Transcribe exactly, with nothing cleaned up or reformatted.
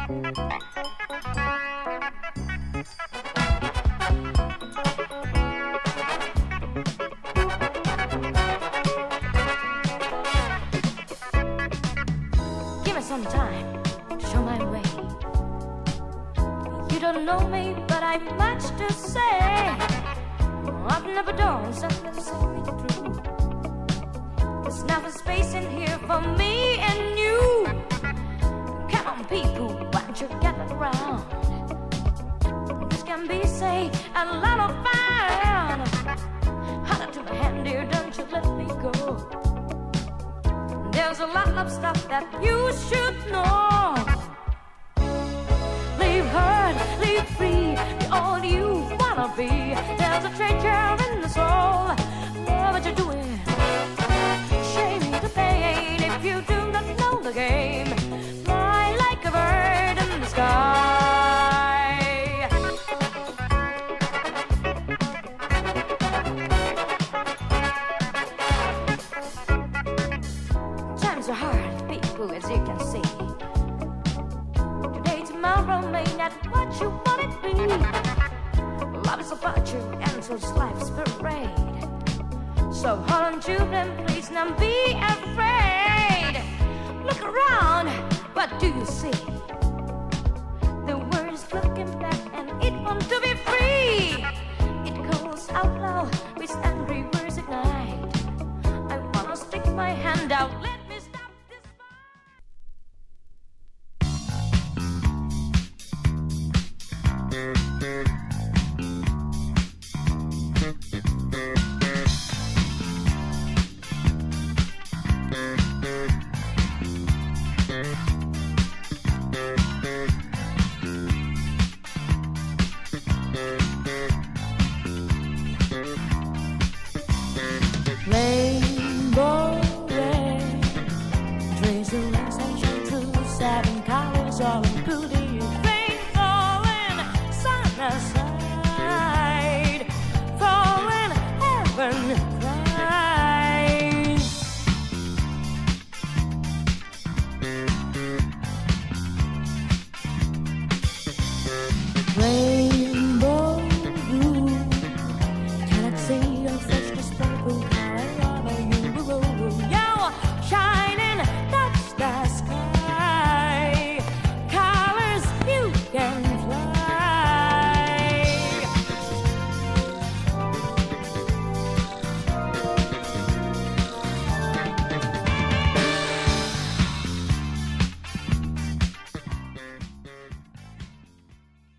Give me some time to show my way. You don't know me, but I've much to say. I've never done something to see me through. There's enough space in here for me and you. Come on, people, why don't you gather around? This can be, say, a lot of fun. Hold to my hand, dear, don't you let me go. There's a lot of stuff that you should know. Live hurt, live free, be all you wanna be. There's a treasure in the soul. Love what you're doing. Shame the pain if you do not know the game. Fly like a bird in the sky. Times are hard, people, as you can see. Today, tomorrow may not what you want it be. Love is about you, and so's life's parade. So hold on to them, please, don't be afraid. Look around, what do you see? The world is looking back, and it wants to be free. It calls out loud with angry words at night. I wanna stick my hand out.